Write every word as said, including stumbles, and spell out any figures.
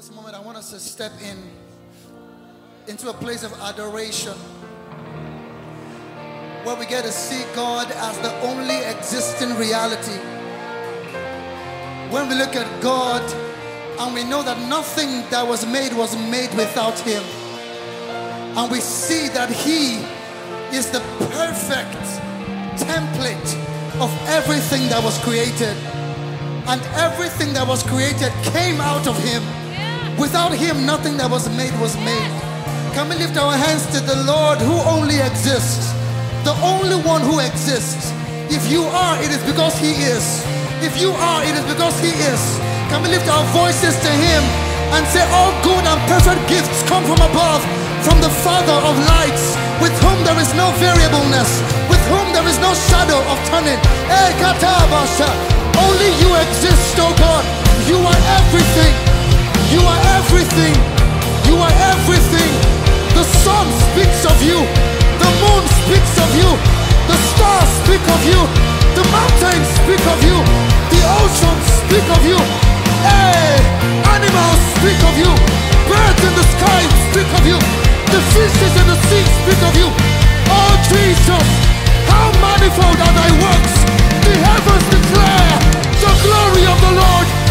this moment, I want us to step in into a place of adoration where we get to see God as the only existing reality. When we look at God and we know that nothing that was made was made without Him, and we see that He is the perfect template of everything that was created, and everything that was created came out of Him. Without Him, nothing that was made was made. Can we lift our hands to the Lord who only exists, the only one who exists? If you are, it is because He is. If you are, it is because He is. Can we lift our voices to Him and say, all good and perfect gifts come from above, from the Father of lights, with whom there is no variableness, with whom there is no shadow of turning. Hey, Katabasha, only You exist, oh God. You are everything. You are everything. You are everything. The sun speaks of You. The moon speaks of You. The stars speak of You. The mountains speak of You. The oceans speak of You. Hey, animals speak of You. Birds in the sky speak of You. The fishes in the sea speak of You. Oh Jesus, how manifold are Thy works. The heavens declare the glory of the Lord.